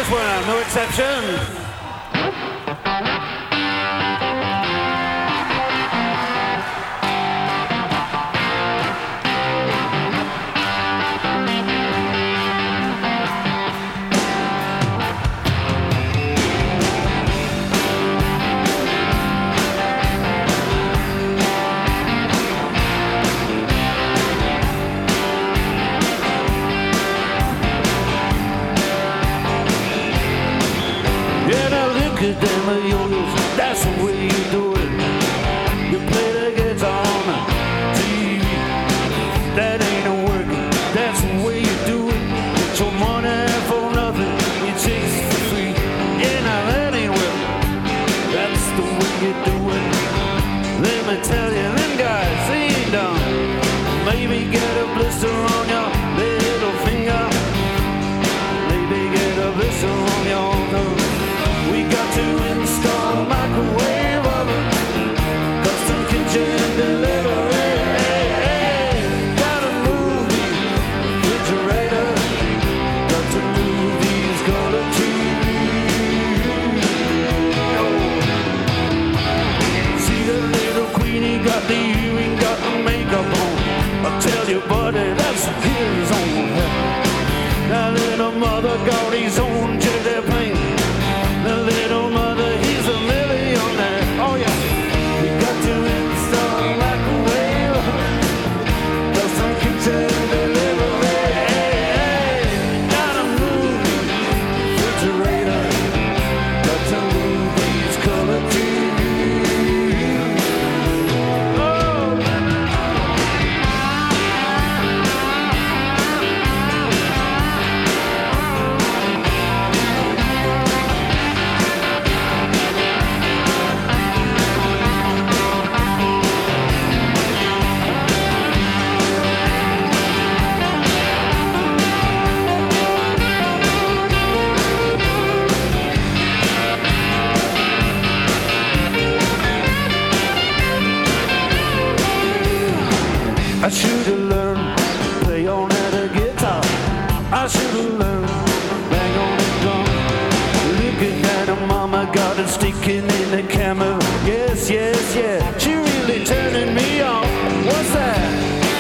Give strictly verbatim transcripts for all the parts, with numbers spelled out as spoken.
one, no exception. Them yo-yos, that's the way you do it. You play the guitar on the T V. That ain't no working, that's the way you do it. Get your money for nothing, you chase it for free. Yeah, now that ain't working, that's the way you do it. Let me tell you, them guys, they ain't done. Maybe get a blister on your little finger. Maybe get a blister on your nose. We got to install a microwave oven, custom kitchen delivery. Hey, hey, gotta move the refrigerator, got to move these color T Vs. Oh. See the little queenie got the earring, got the makeup on. I tell you, buddy, that's his own hair. That little mother got his own jelly plane. The little mother, he's a millionaire. Oh yeah, we got to install a microwave, custom kitchen delivery. Hey, hey, gotta move the refrigerator, got to move these color T Vs. Oh. I should've learned to play on that guitar. I should've learned to bang on the drum. Looking at her mama, got her sticking in the camera. Yes, yes, yeah, she really turning me on. What's that?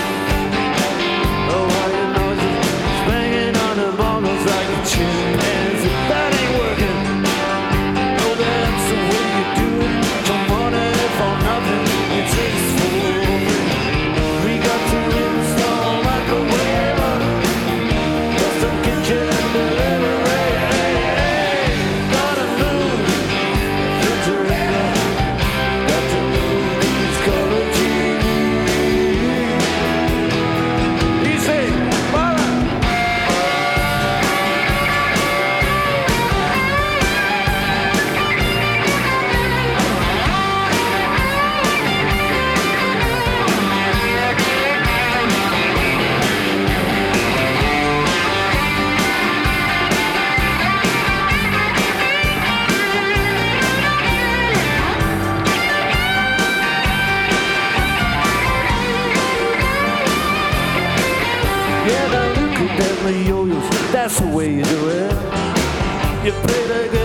Oh, all you know is it's banging on the bongos like a chimpanzee. That ain't working. Oh, that's the way you do it. Some money for nothing. It takes for yo-yos, that's the way you do it. You play the